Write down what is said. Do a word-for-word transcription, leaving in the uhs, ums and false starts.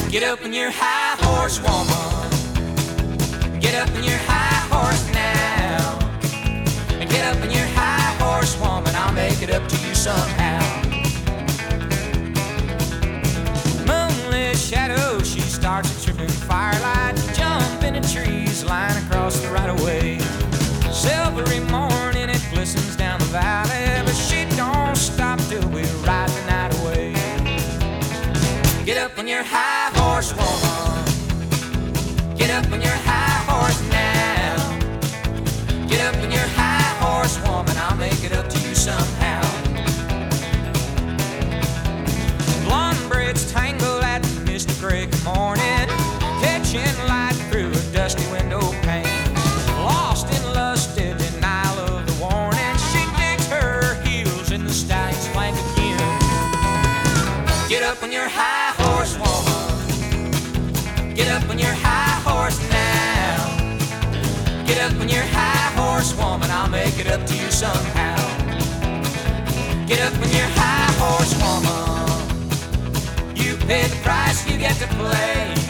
Get up on your high horse, woman. Get up on your high horse now. And get up on your high horse, woman. I'll make it up to you somehow. Moonlit shadow, she starts a tripping firelight. Jump into trees, lying across the right of way. Silvery morning, it glistens down the valley, but she don't stop till we ride the night away. Get up on your high horse, woman. Get up on your high horse now. Get up on your high horse, woman. I'll make it up to you somehow. Blonde braids tangle at the misty break of morning, catching light through a dusty window pane. Lost in lust, in denial of the warning, she digs her heels in the stallion's flank again. Get up on your high horse, woman. Get up on your high horse now. Get up on your high horse, woman. I'll make it up to you somehow. Get up on your high horse, woman. You pay the price, you get to play.